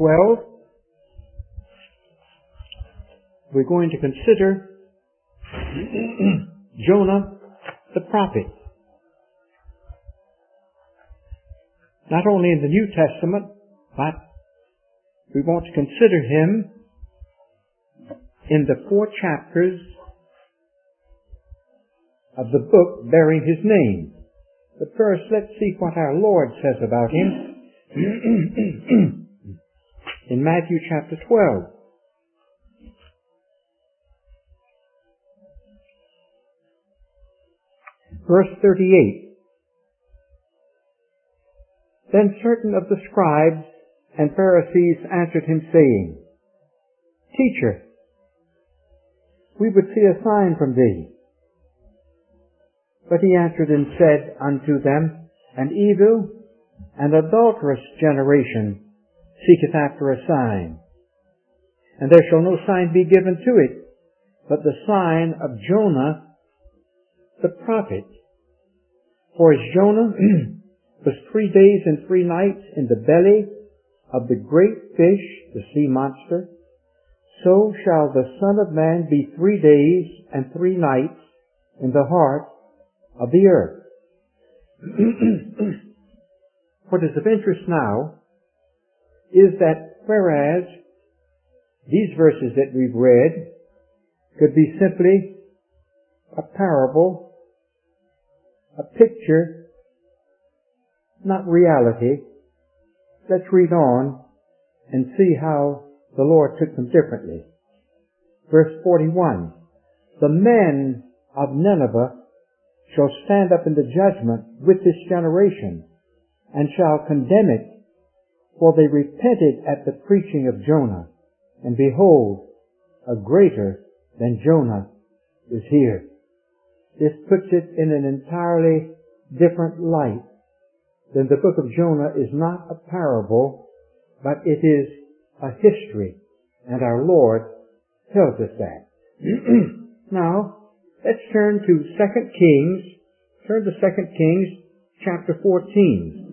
12, we're going to consider Jonah the prophet. Not only in the New Testament, but we want to consider him in the 4 chapters of the book bearing his name. But first, let's see what our Lord says about him in Matthew chapter 12. Verse 38. Then certain of the scribes and Pharisees answered him, saying, Teacher, we would see a sign from thee. But he answered and said unto them, An evil and adulterous generation seeketh after a sign, and there shall no sign be given to it, but the sign of Jonah the prophet. For as Jonah was 3 days and 3 nights in the belly of the great fish, the sea monster, so shall the Son of Man be 3 days and 3 nights in the heart of the earth. What is of interest now is that whereas these verses that we've read could be simply a parable, a picture, not reality, let's read on and see how the Lord took them differently. Verse 41, the men of Nineveh shall stand up in the judgment with this generation, and shall condemn it, for they repented at the preaching of Jonah, and behold, a greater than Jonah is here. This puts it in an entirely different light. Then the book of Jonah is not a parable, but it is a history, and our Lord tells us that. Now, let's turn to 2 Kings. Turn to 2 Kings chapter 14.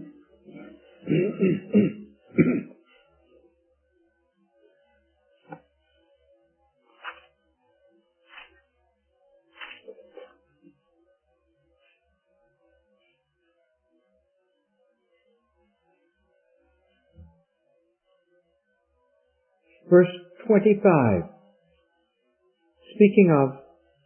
Verse 25. Speaking of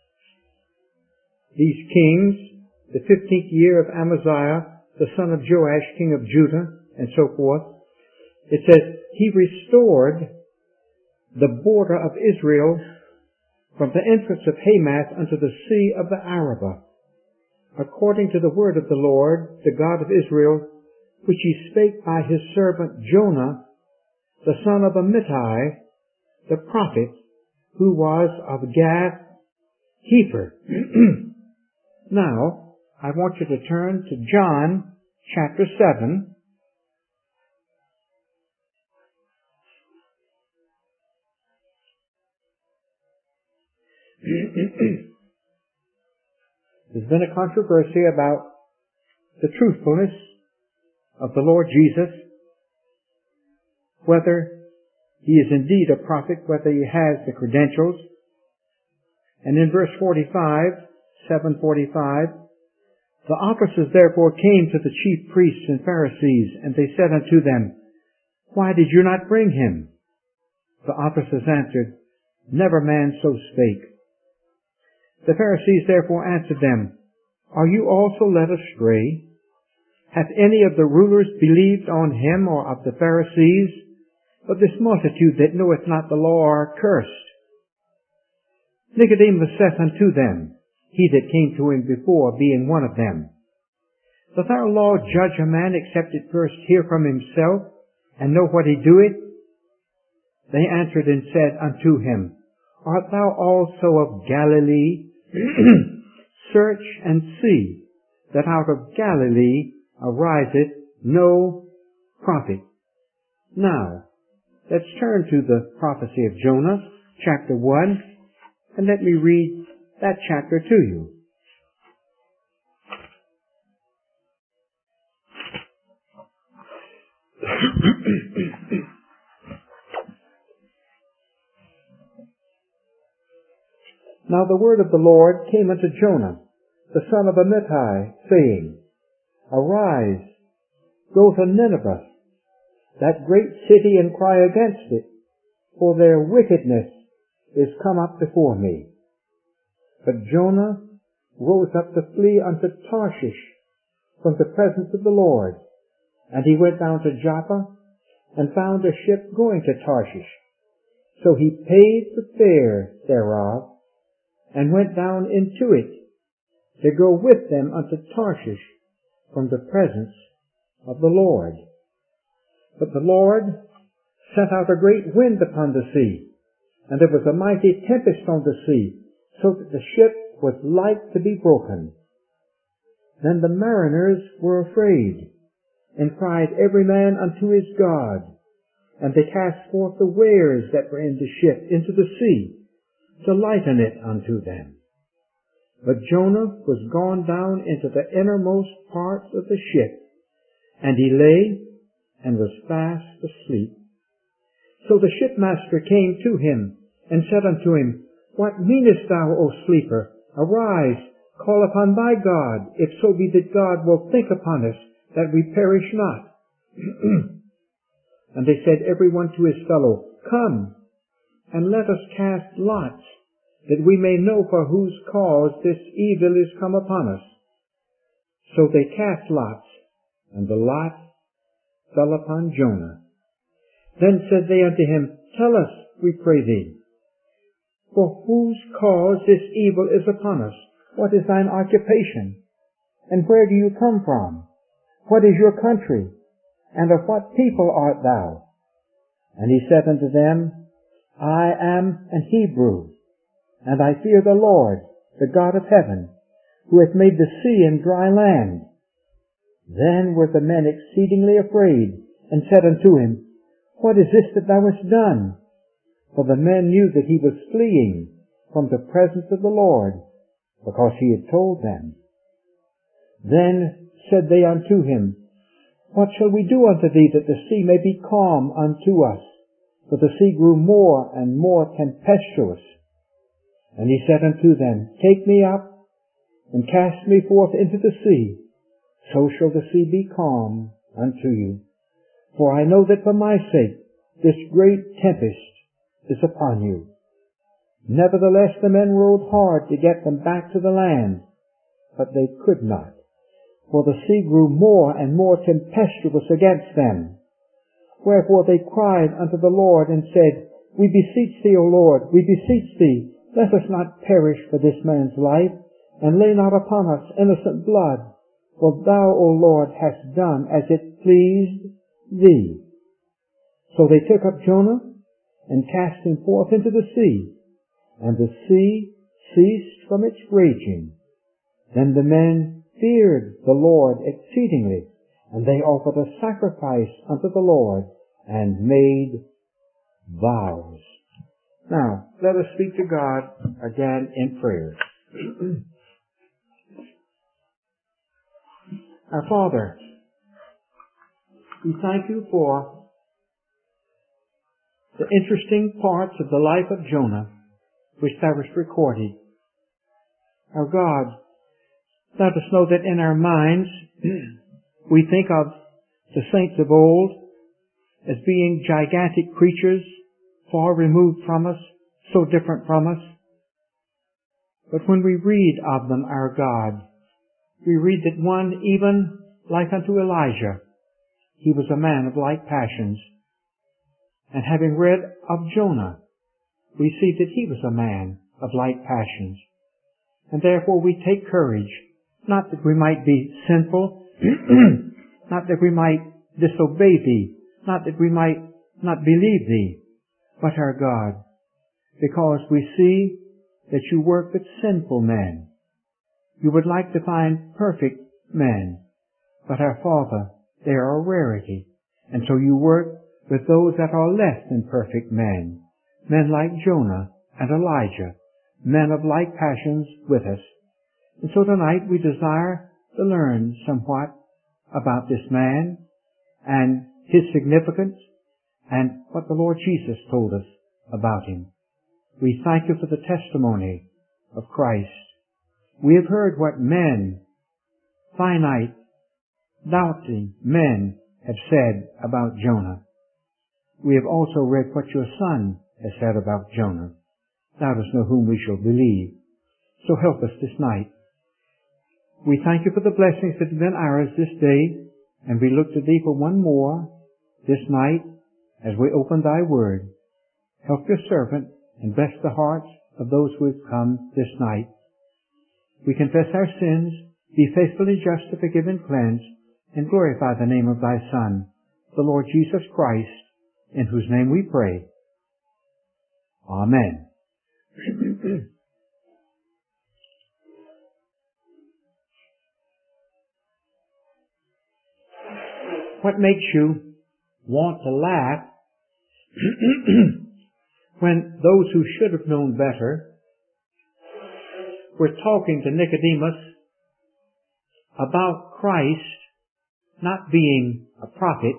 these kings, the 15th year of Amaziah, the son of Joash, king of Judah, and so forth, it says, he restored the border of Israel from the entrance of Hamath unto the sea of the Arabah, according to the word of the Lord, the God of Israel, which he spake by his servant Jonah, the son of Amittai, the prophet, who was of Gath-hepher. Now, I want you to turn to John chapter 7. There's been a controversy about the truthfulness of the Lord Jesus, whether he is indeed a prophet, whether he has the credentials. And in verse 45, 7:45, the officers therefore came to the chief priests and Pharisees, and they said unto them, Why did you not bring him? The officers answered, Never man so spake. The Pharisees therefore answered them, Are you also led astray? Hath any of the rulers believed on him, or of the Pharisees? But this multitude that knoweth not the law are cursed. Nicodemus saith unto them, he that came to him before, being one of them, Doth our law judge a man except it first hear from himself, and know what he doeth? They answered and said unto him, Art thou also of Galilee? Search and see that out of Galilee ariseth no prophet. Now, let's turn to the prophecy of Jonah, chapter 1, and let me read that chapter to you. Now the word of the Lord came unto Jonah, the son of Amittai, saying, Arise, go to Nineveh, that great city, and cry against it, for their wickedness is come up before me. But Jonah rose up to flee unto Tarshish from the presence of the Lord. And he went down to Joppa, and found a ship going to Tarshish. So he paid the fare thereof, and went down into it, to go with them unto Tarshish from the presence of the Lord. But the Lord sent out a great wind upon the sea, and there was a mighty tempest on the sea, so that the ship was like to be broken. Then the mariners were afraid, and cried every man unto his God, and they cast forth the wares that were in the ship into the sea, to lighten it unto them. But Jonah was gone down into the innermost parts of the ship, and he lay and was fast asleep. So the shipmaster came to him, and said unto him, What meanest thou, O sleeper? Arise, call upon thy God, if so be that God will think upon us, that we perish not. And they said every one to his fellow, Come, and let us cast lots, that we may know for whose cause this evil is come upon us. So they cast lots, and the lot fell upon Jonah. Then said they unto him, Tell us, we pray thee, for whose cause this evil is upon us? What is thine occupation? And where do you come from? What is your country? And of what people art thou? And he said unto them, I am an Hebrew, and I fear the Lord, the God of heaven, who hath made the sea and dry land. Then were the men exceedingly afraid, and said unto him, What is this that thou hast done? For the men knew that he was fleeing from the presence of the Lord, because he had told them. Then said they unto him, What shall we do unto thee, that the sea may be calm unto us? For the sea grew more and more tempestuous. And he said unto them, Take me up, and cast me forth into the sea, so shall the sea be calm unto you. For I know that for my sake this great tempest is upon you. Nevertheless the men rowed hard to get them back to the land, but they could not, for the sea grew more and more tempestuous against them. Wherefore they cried unto the Lord, and said, We beseech thee, O Lord, we beseech thee, let us not perish for this man's life, and lay not upon us innocent blood, for thou, O Lord, hast done as it pleased thee. So they took up Jonah, and cast him forth into the sea, and the sea ceased from its raging. Then the men feared the Lord exceedingly, and they offered a sacrifice unto the Lord, and made vows. Now, let us speak to God again in prayer. Our Father, we thank you for the interesting parts of the life of Jonah, which thou hast recorded. Our God, let us know that in our minds we think of the saints of old as being gigantic creatures, far removed from us, so different from us. But when we read of them, our God, we read that one even like unto Elijah, he was a man of like passions. And having read of Jonah, we see that he was a man of like passions. And therefore we take courage, not that we might be sinful, not that we might disobey thee, not that we might not believe thee, but our God, because we see that you work with sinful men. You would like to find perfect men, but our Father, they are a rarity, and so you work with those that are less than perfect men, men like Jonah and Elijah, men of like passions with us. And so tonight we desire to learn somewhat about this man and his significance and what the Lord Jesus told us about him. We thank you for the testimony of Christ. We have heard what men, finite, doubting men, have said about Jonah. We have also read what your Son has said about Jonah. Thou dost know whom we shall believe. So help us this night. We thank you for the blessings that have been ours this day, and we look to thee for one more this night as we open thy word. Help your servant and bless the hearts of those who have come this night. We confess our sins, be faithful and just to forgive and cleanse, and glorify the name of thy Son, the Lord Jesus Christ, in whose name we pray. Amen. What makes you want to laugh when those who should have known better were talking to Nicodemus about Christ not being a prophet?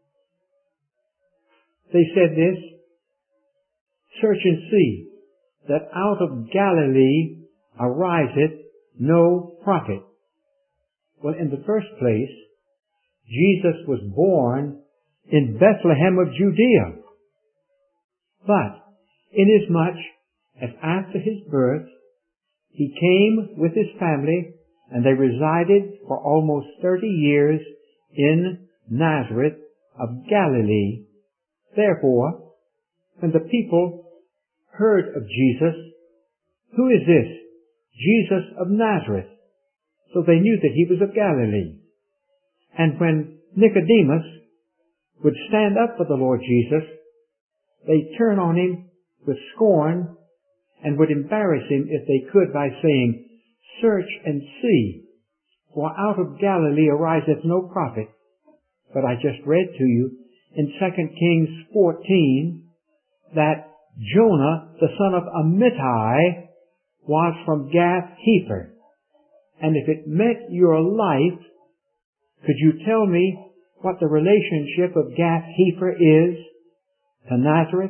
They said this, search and see that out of Galilee ariseth no prophet. Well, in the first place, Jesus was born in Bethlehem of Judea. But inasmuch as after his birth, he came with his family and they resided for almost 30 years in Nazareth of Galilee. Therefore, when the people heard of Jesus, who is this? Jesus of Nazareth. So they knew that he was of Galilee. And when Nicodemus would stand up for the Lord Jesus, they turn on him with scorn and would embarrass him if they could by saying, search and see, for out of Galilee ariseth no prophet. But I just read to you in 2 Kings 14 that Jonah, the son of Amittai, was from Gath-hepher. And if it meant your life, could you tell me what the relationship of Gath-hepher is to Nazareth?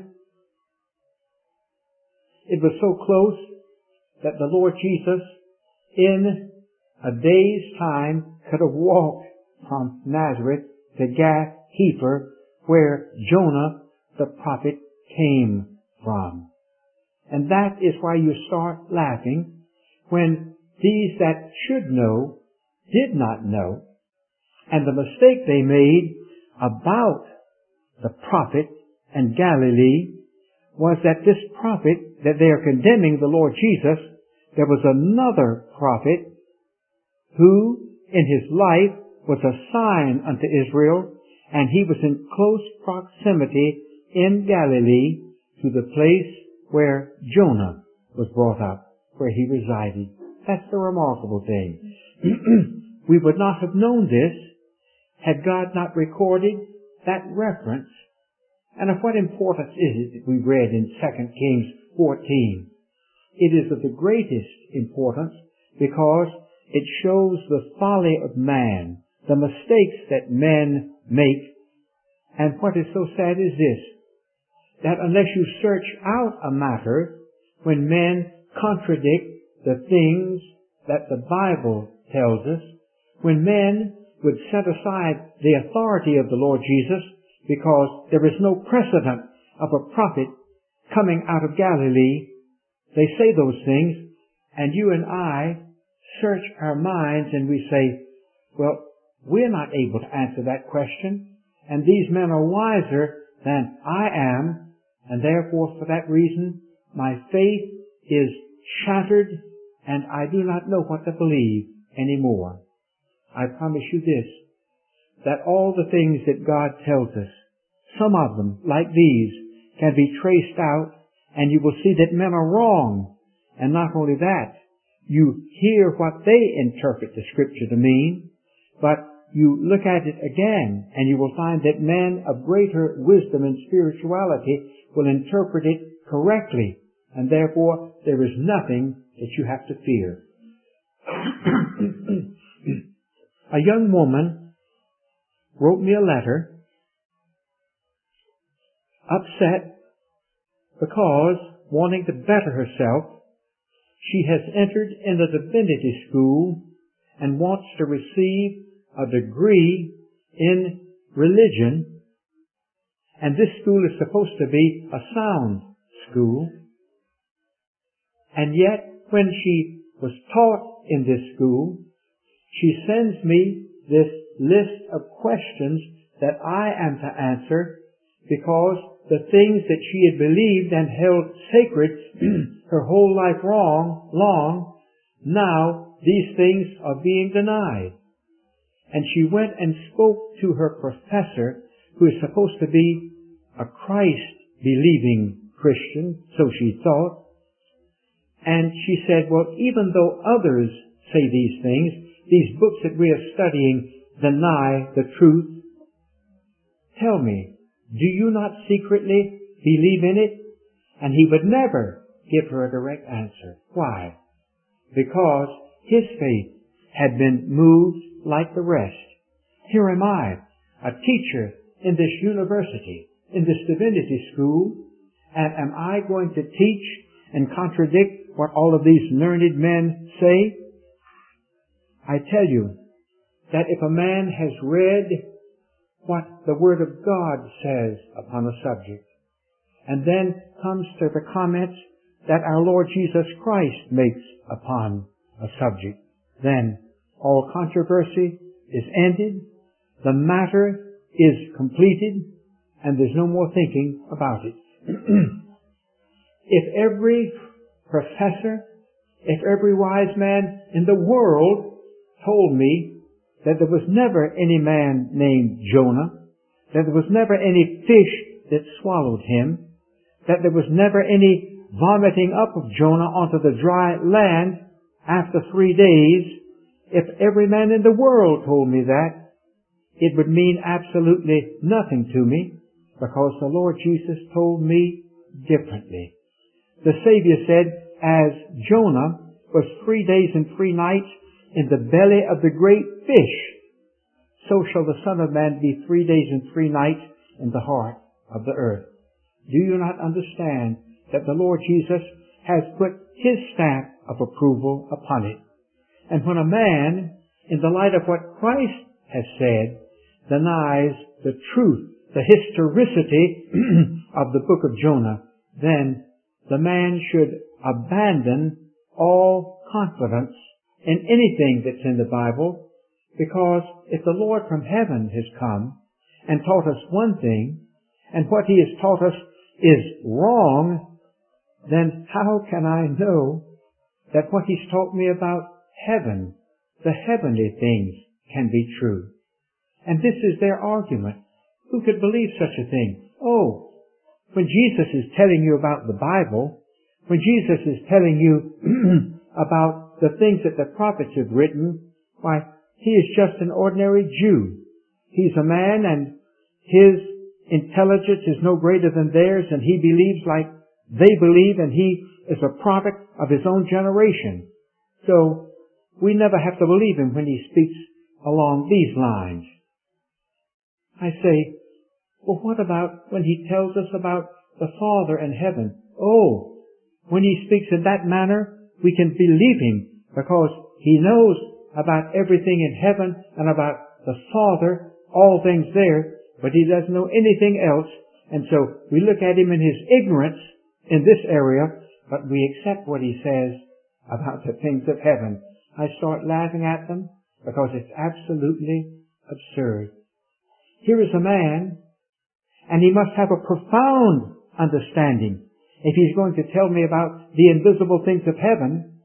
It was so close that the Lord Jesus, in a day's time, could have walked from Nazareth to Gath-hepher, where Jonah the prophet came from. And that is why you start laughing when these that should know did not know. And the mistake they made about the prophet and Galilee was that this prophet, that they are condemning the Lord Jesus, there was another prophet who in his life was a sign unto Israel, and he was in close proximity in Galilee to the place where Jonah was brought up, where he resided. That's the remarkable thing. We would not have known this had God not recorded that reference. And of what importance is it that we read in 2 Kings 14? It is of the greatest importance because it shows the folly of man, the mistakes that men make. And what is so sad is this, that unless you search out a matter when men contradict the things that the Bible tells us, when men would set aside the authority of the Lord Jesus because there is no precedent of a prophet coming out of Galilee, they say those things, and you and I search our minds and we say, well, we're not able to answer that question, and these men are wiser than I am, and therefore for that reason my faith is shattered and I do not know what to believe anymore. I promise you this, that all the things that God tells us, some of them, like these, can be traced out, and you will see that men are wrong. And not only that, you hear what they interpret the Scripture to mean, but you look at it again, and you will find that men of greater wisdom and spirituality will interpret it correctly, and therefore there is nothing that you have to fear. A young woman wrote me a letter, upset because, wanting to better herself, she has entered in the divinity school and wants to receive a degree in religion. And this school is supposed to be a sound school. And yet, when she was taught in this school, she sends me this list of questions that I am to answer, because the things that she had believed and held sacred her whole life long, now these things are being denied. And she went and spoke to her professor, who is supposed to be a Christ-believing Christian, so she thought. And she said, well, even though others say these things, these books that we are studying deny the truth. Tell me, do you not secretly believe in it? And he would never give her a direct answer. Why? Because his faith had been moved like the rest. Here am I, a teacher in this university, in this divinity school, and am I going to teach and contradict what all of these learned men say? I tell you that if a man has read what the Word of God says upon a subject, and then comes to the comments that our Lord Jesus Christ makes upon a subject, then all controversy is ended, the matter is completed, and there's no more thinking about it. If every professor, if every wise man in the world told me that there was never any man named Jonah, that there was never any fish that swallowed him, that there was never any vomiting up of Jonah onto the dry land after 3 days, if every man in the world told me that, it would mean absolutely nothing to me, because the Lord Jesus told me differently. The Savior said, as Jonah was 3 days and 3 nights in the belly of the great fish, so shall the Son of Man be 3 days and 3 nights in the heart of the earth. Do you not understand that the Lord Jesus has put His stamp of approval upon it? And when a man, in the light of what Christ has said, denies the truth, the historicity of the book of Jonah, then the man should abandon all confidence in anything that's in the Bible, because if the Lord from heaven has come and taught us one thing, and what He has taught us is wrong, then how can I know that what He's taught me about heaven, the heavenly things, can be true? And this is their argument. Who could believe such a thing? Oh, when Jesus is telling you about the Bible, when Jesus is telling you about the things that the prophets have written, why, He is just an ordinary Jew. He's a man, and his intelligence is no greater than theirs, and he believes like they believe, and he is a product of his own generation. So we never have to believe him when he speaks along these lines. I say, well, what about when he tells us about the Father in heaven? Oh, when he speaks in that manner, we can believe him, because he knows about everything in heaven and about the Father, all things there, but he doesn't know anything else. And so we look at him in his ignorance in this area, but we accept what he says about the things of heaven. I start laughing at them because it's absolutely absurd. Here is a man, and he must have a profound understanding if he's going to tell me about the invisible things of heaven.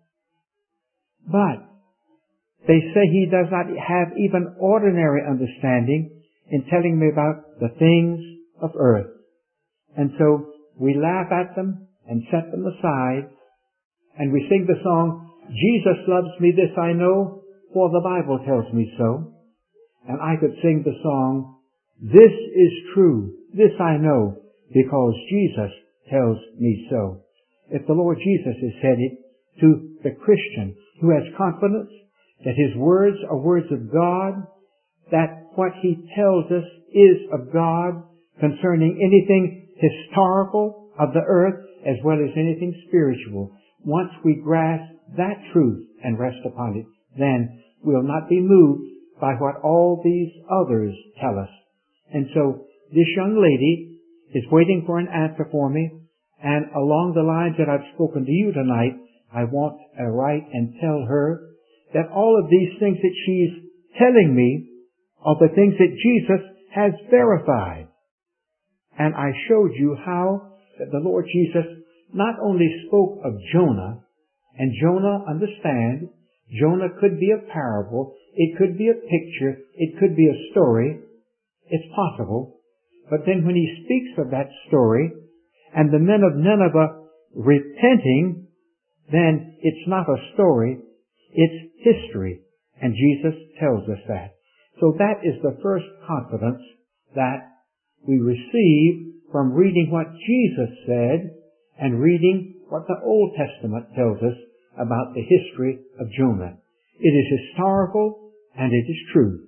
But they say he does not have even ordinary understanding in telling me about the things of earth. And so we laugh at them and set them aside, and we sing the song, Jesus loves me, this I know, for the Bible tells me so. And I could sing the song, this is true, this I know, because Jesus tells me so. If the Lord Jesus has said it to the Christian who has confidence that His words are words of God, that what He tells us is of God concerning anything historical of the earth as well as anything spiritual, once we grasp that truth and rest upon it, then we'll not be moved by what all these others tell us. And so this young lady is waiting for an answer for me, and along the lines that I've spoken to you tonight, I want to write and tell her that all of these things that she's telling me are the things that Jesus has verified. And I showed you how that the Lord Jesus not only spoke of Jonah, and Jonah, understand, Jonah could be a parable, it could be a picture, it could be a story, it's possible. But then when he speaks of that story, and the men of Nineveh repenting, then it's not a story, it's history. And Jesus tells us that. So that is the first confidence that we receive from reading what Jesus said and reading what the Old Testament tells us about the history of Jonah. It is historical and it is true.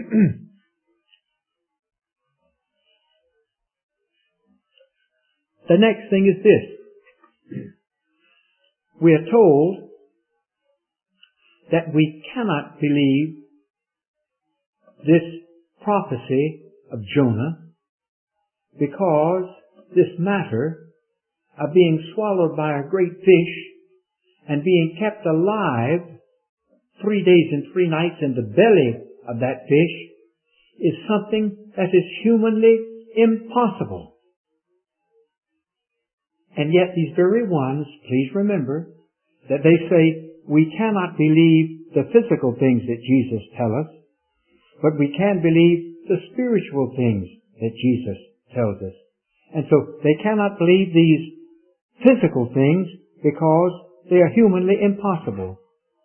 The next thing is this. We are told that we cannot believe this prophecy of Jonah because this matter of being swallowed by a great fish and being kept alive 3 days and 3 nights in the belly of that fish is something that is humanly impossible. And yet these very ones, please remember, that they say we cannot believe the physical things that Jesus tells us, but we can believe the spiritual things that Jesus tells us. And so they cannot believe these physical things because they are humanly impossible.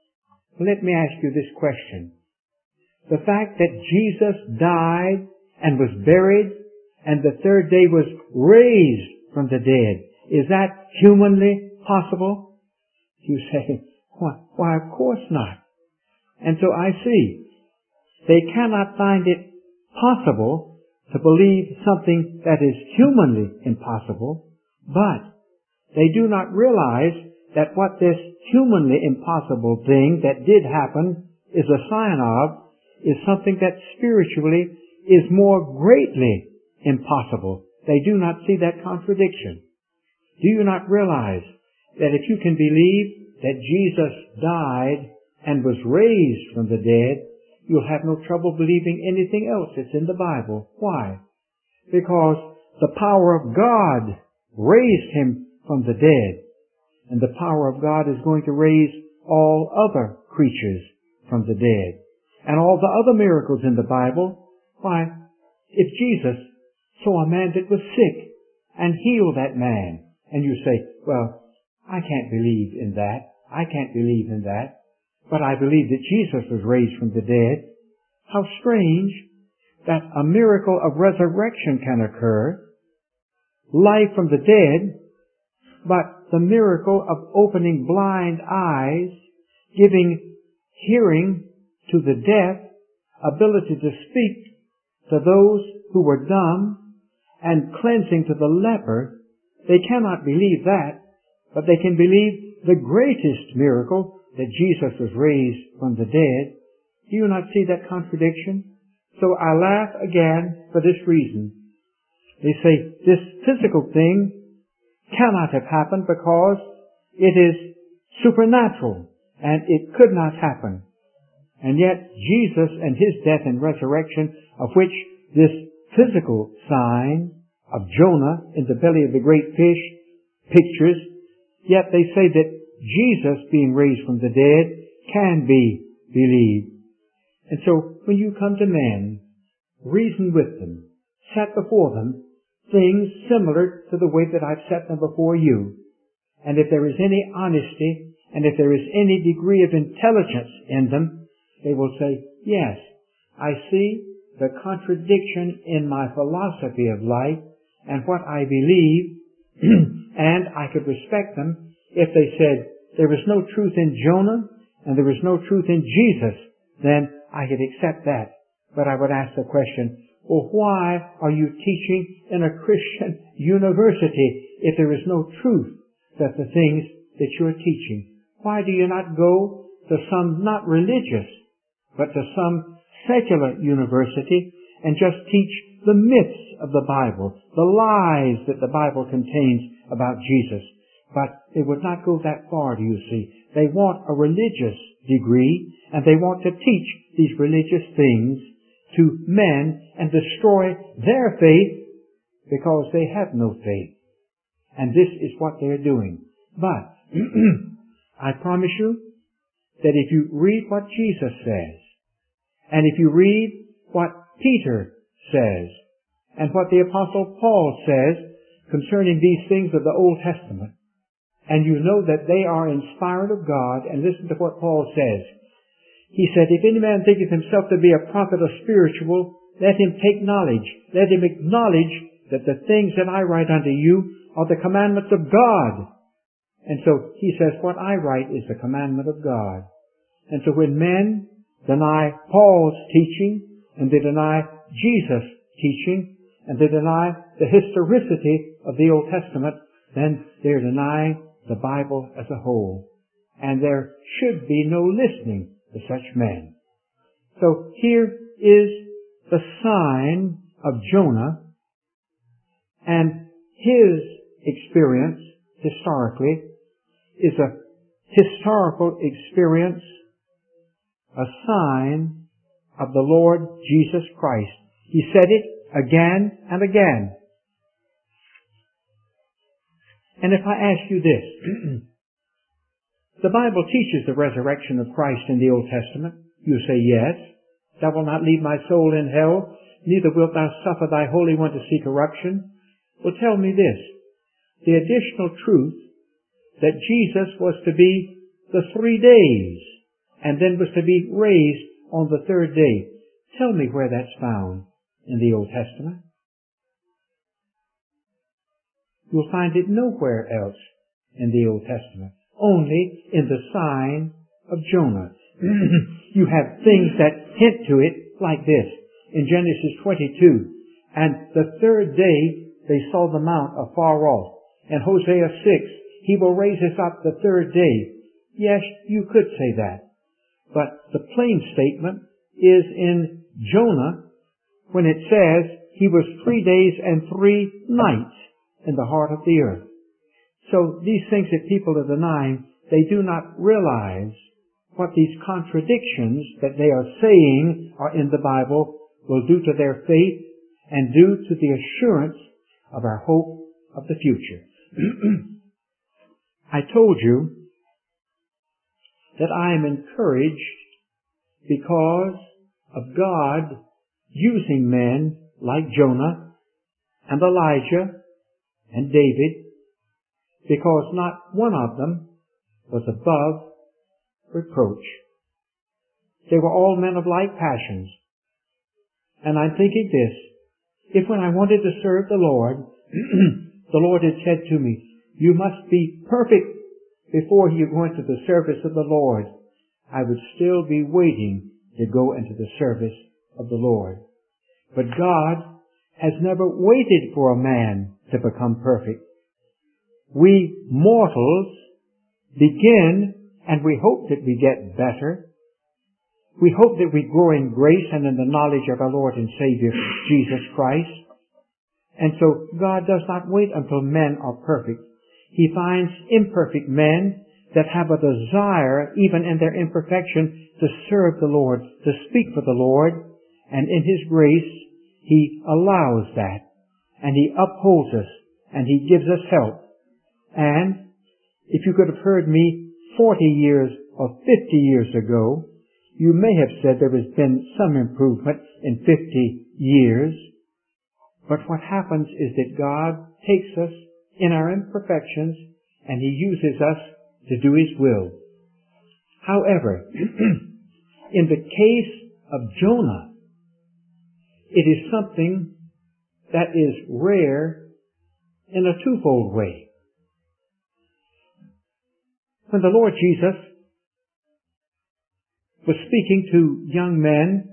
Let me ask you this question. The fact that Jesus died and was buried and the third day was raised from the dead, is that humanly possible? You say, why, of course not. And so I see, they cannot find it possible to believe something that is humanly impossible, but they do not realize that what this humanly impossible thing that did happen is a sign of is something that spiritually is more greatly impossible. They do not see that contradiction. Do you not realize that if you can believe that Jesus died and was raised from the dead, you'll have no trouble believing anything else that's in the Bible? Why? Because the power of God raised him from the dead, and the power of God is going to raise all other creatures from the dead. And all the other miracles in the Bible, why, if Jesus saw a man that was sick and healed that man, and you say, well, I can't believe in that. I can't believe in that. But I believe that Jesus was raised from the dead. How strange that a miracle of resurrection can occur, life from the dead, but the miracle of opening blind eyes, giving hearing to the deaf, ability to speak to those who were dumb, and cleansing to the leper, they cannot believe that, but they can believe the greatest miracle, that Jesus was raised from the dead. Do you not see that contradiction? So I laugh again for this reason. They say this physical thing cannot have happened because it is supernatural and it could not happen. And yet Jesus and his death and resurrection, of which this physical sign of Jonah in the belly of the great fish pictures, yet they say that Jesus being raised from the dead can be believed. And so when you come to men, reason with them, set before them things similar to the way that I've set them before you. And if there is any honesty and if there is any degree of intelligence in them, they will say, yes, I see the contradiction in my philosophy of life and what I believe, and I could respect them if they said there was no truth in Jonah and there was no truth in Jesus, then I could accept that. But I would ask the question, well, why are you teaching in a Christian university if there is no truth that the things that you're teaching? Why do you not go to some not religious, but to some secular university and just teach the myths of the Bible, the lies that the Bible contains about Jesus? But they would not go that far, do you see? They want a religious degree, and they want to teach these religious things to men and destroy their faith because they have no faith. And this is what they're doing. But I promise you that if you read what Jesus says, and if you read what Peter says, and what the Apostle Paul says concerning these things of the Old Testament, and you know that they are inspired of God, and listen to what Paul says. He said, if any man thinketh himself to be a prophet or spiritual, let him take knowledge. Let him acknowledge that the things that I write unto you are the commandments of God. And so he says, what I write is the commandment of God. And so when men deny Paul's teaching, and they deny Jesus' teaching, and they deny the historicity of the Old Testament, then they're denying the Bible as a whole. And there should be no listening to such men. So here is the sign of Jonah, and his experience historically is a historical experience, a sign of the Lord Jesus Christ. He said it again and again. And if I ask you this, the Bible teaches the resurrection of Christ in the Old Testament. You say, yes. Thou wilt not leave my soul in hell, neither wilt thou suffer thy Holy One to see corruption. Well, tell me this. The additional truth that Jesus was to be the 3 days, and then was to be raised on the 3rd day. Tell me where that's found in the Old Testament. You'll find it nowhere else in the Old Testament. Only in the sign of Jonah. You have things that hint to it like this. In Genesis 22, and the 3rd day they saw the mount afar off. And Hosea 6, he will raise us up the 3rd day. Yes, you could say that. But the plain statement is in Jonah when it says he was 3 days and 3 nights in the heart of the earth. So these things that people are denying, they do not realize what these contradictions that they are saying are in the Bible will do to their faith and do to the assurance of our hope of the future. I told you that I am encouraged because of God using men like Jonah and Elijah and David, because not one of them was above reproach. They were all men of like passions. And I'm thinking this, if when I wanted to serve the Lord, the Lord had said to me, you must be perfect before you go into the service of the Lord, I would still be waiting to go into the service of the Lord. But God has never waited for a man to become perfect. We mortals begin, and we hope that we get better. We hope that we grow in grace and in the knowledge of our Lord and Savior, Jesus Christ. And so God does not wait until men are perfect. He finds imperfect men that have a desire, even in their imperfection, to serve the Lord, to speak for the Lord. And in His grace, He allows that. And He upholds us. And He gives us help. And if you could have heard me 40 years or 50 years ago, you may have said there has been some improvement in 50 years. But what happens is that God takes us in our imperfections and He uses us to do His will. However, in the case of Jonah, it is something that is rare in a twofold way. When the Lord Jesus was speaking to young men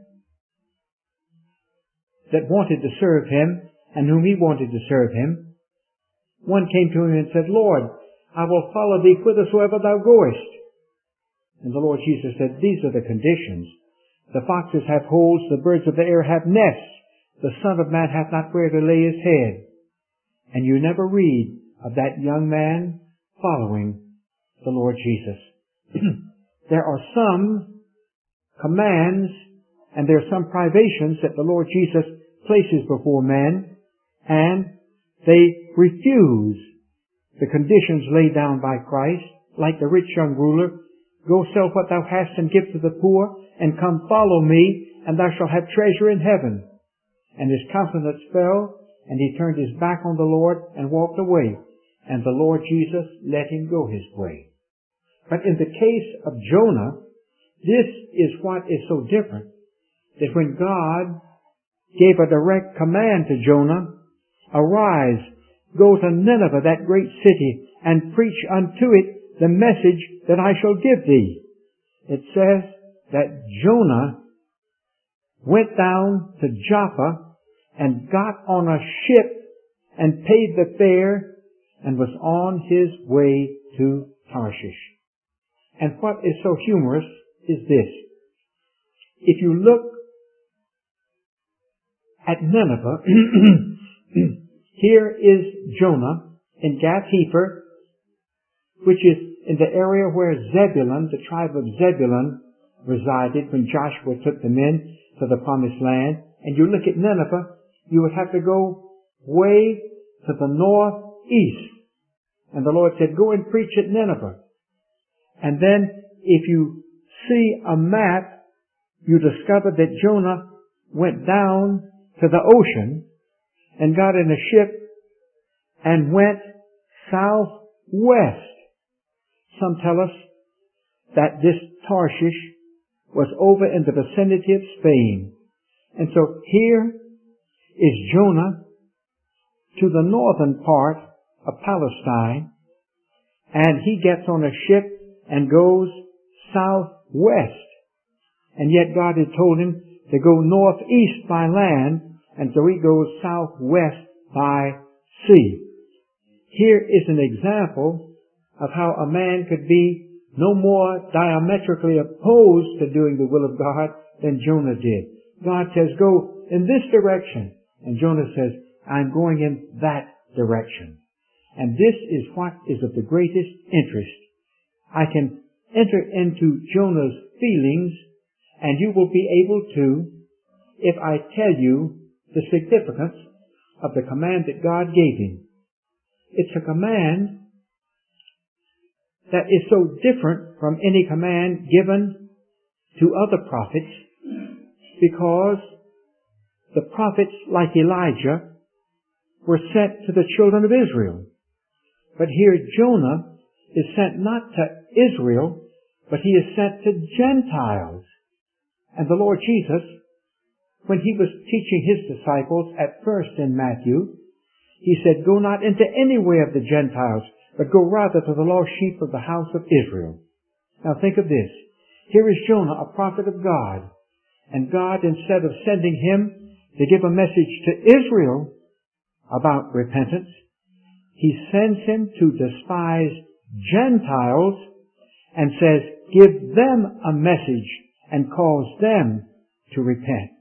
that wanted to serve Him and whom He wanted to serve Him, one came to Him and said, Lord, I will follow thee whithersoever thou goest. And the Lord Jesus said, these are the conditions. The foxes have holes, the birds of the air have nests. The Son of Man hath not where to lay his head. And you never read of that young man following the Lord Jesus. There are some commands and there are some privations that the Lord Jesus places before men, and they refuse the conditions laid down by Christ, like the rich young ruler. Go sell what thou hast and give to the poor, and come follow me, and thou shalt have treasure in heaven. And his countenance fell, and he turned his back on the Lord and walked away. And the Lord Jesus let him go his way. But in the case of Jonah, this is what is so different, that when God gave a direct command to Jonah, arise, go to Nineveh, that great city, and preach unto it the message that I shall give thee. It says that Jonah went down to Joppa and got on a ship and paid the fare and was on his way to Tarshish. And what is so humorous is this. If you look at Nineveh, here is Jonah in Gath-Hepher, which is in the area where Zebulun, the tribe of Zebulun, resided when Joshua took them in to the promised land. And you look at Nineveh, you would have to go way to the northeast. And the Lord said, go and preach at Nineveh. And then if you see a map, you discover that Jonah went down to the ocean and got in a ship and went southwest. Some tell us that this Tarshish was over in the vicinity of Spain. And so here is Jonah to the northern part of Palestine, and he gets on a ship and goes southwest. And yet God had told him to go northeast by land, and so he goes southwest by sea. Here is an example of how a man could be no more diametrically opposed to doing the will of God than Jonah did. God says, go in this direction. And Jonah says, I'm going in that direction. And this is what is of the greatest interest. I can enter into Jonah's feelings, and you will be able to, if I tell you the significance of the command that God gave him. It's a command that is so different from any command given to other prophets, because the prophets, like Elijah, were sent to the children of Israel. But here Jonah is sent not to Israel, but he is sent to Gentiles. And the Lord Jesus, when he was teaching his disciples at first in Matthew, he said, go not into any way of the Gentiles, but go rather to the lost sheep of the house of Israel. Now think of this. Here is Jonah, a prophet of God. And God, instead of sending him to give a message to Israel about repentance, he sends him to despised Gentiles and says, give them a message and cause them to repent.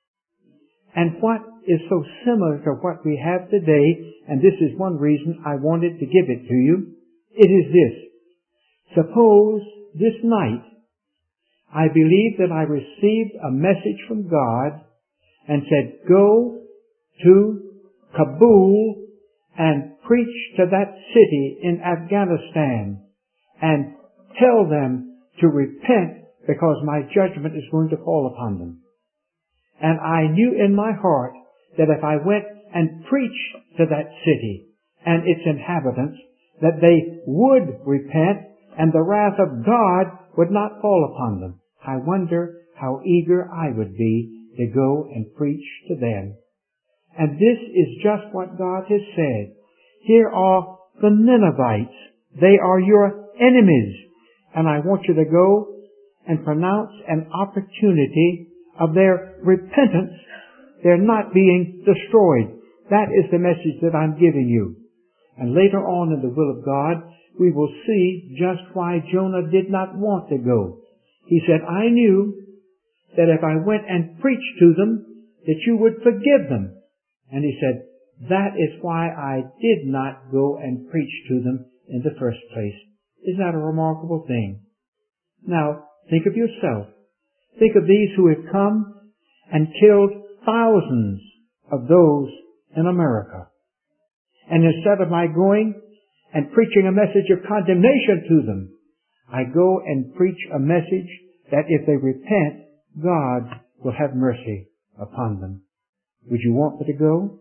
And what is so similar to what we have today, and this is one reason I wanted to give it to you, it is this. Suppose this night I believe that I received a message from God and said, go to Kabul and preach to that city in Afghanistan and tell them to repent because my judgment is going to fall upon them. And I knew in my heart that if I went and preached to that city and its inhabitants, that they would repent and the wrath of God would not fall upon them. I wonder how eager I would be to go and preach to them. And this is just what God has said. Here are the Ninevites. They are your enemies. And I want you to go and pronounce an opportunity of their repentance, their not being destroyed. That is the message that I'm giving you. And later on in the will of God, we will see just why Jonah did not want to go. He said, I knew that if I went and preached to them, that you would forgive them. And he said, that is why I did not go and preach to them in the first place. Isn't that a remarkable thing? Now, think of yourself. Think of these who have come and killed thousands of those in America. And instead of my going and preaching a message of condemnation to them, I go and preach a message that if they repent, God will have mercy upon them. Would you want me to go?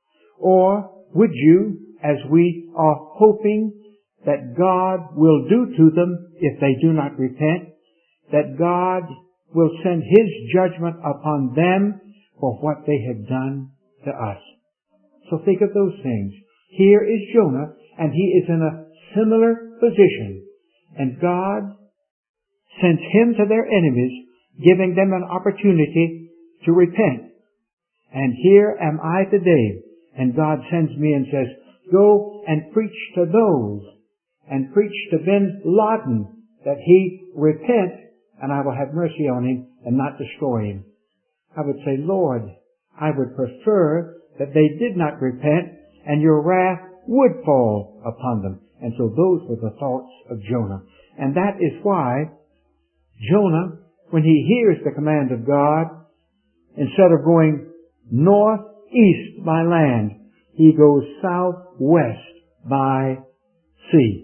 Or would you, as we are hoping that God will do to them if they do not repent, that God will send His judgment upon them for what they have done to us? So think of those things. Here is Jonah, and he is in a similar position. And God sends him to their enemies, giving them an opportunity to repent. And here am I today, and God sends me and says, go and preach to those, and preach to bin Laden that he repent, and I will have mercy on him and not destroy him. I would say, Lord, I would prefer that they did not repent, and your wrath would fall upon them. And so those were the thoughts of Jonah. And that is why Jonah, when he hears the command of God, instead of going northeast by land, he goes southwest by sea.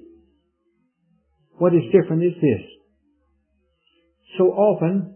What is different is this. So often,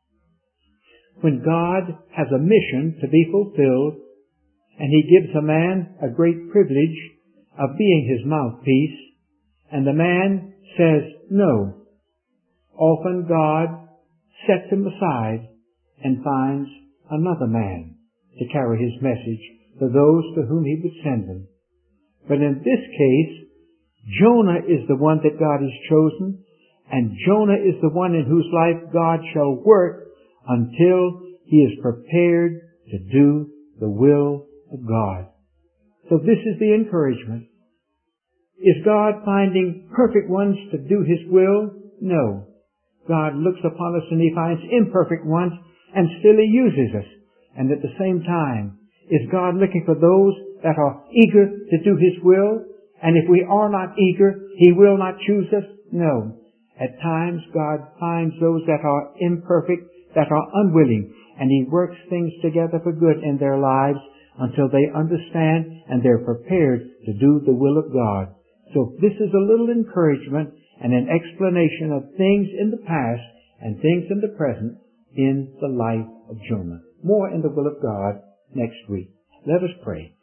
when God has a mission to be fulfilled, and He gives a man a great privilege of being His mouthpiece, and the man says no, often God sets him aside and finds another man to carry His message to those to whom He would send them. But in this case, Jonah is the one that God has chosen, and Jonah is the one in whose life God shall work until he is prepared to do the will of God. So this is the encouragement. Is God finding perfect ones to do His will? No. God looks upon us and He finds imperfect ones, and still He uses us. And at the same time, is God looking for those that are eager to do His will? And if we are not eager, He will not choose us? No. At times, God finds those that are imperfect, that are unwilling, and He works things together for good in their lives until they understand and they're prepared to do the will of God. So this is a little encouragement and an explanation of things in the past and things in the present in the life of Jonah. More in the will of God next week. Let us pray.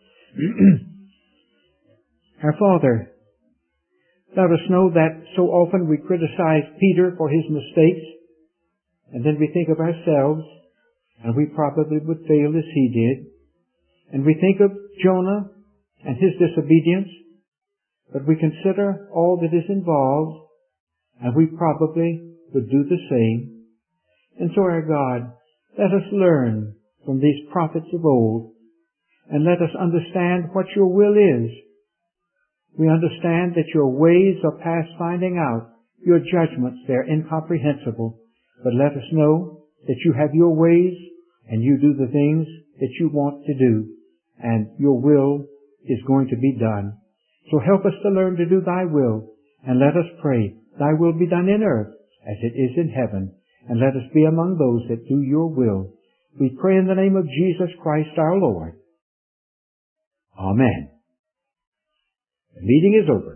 Our Father, let us know that so often we criticize Peter for his mistakes, and then we think of ourselves, and we probably would fail as he did. And we think of Jonah and his disobedience, but we consider all that is involved, and we probably would do the same. And so, our God, let us learn from these prophets of old, and let us understand what your will is. We understand that your ways are past finding out. Your judgments, they're incomprehensible. But let us know that you have your ways, and you do the things that you want to do, and your will is going to be done. So help us to learn to do thy will, and let us pray, thy will be done in earth as it is in heaven, and let us be among those that do your will. We pray in the name of Jesus Christ our Lord. Amen. The meeting is over.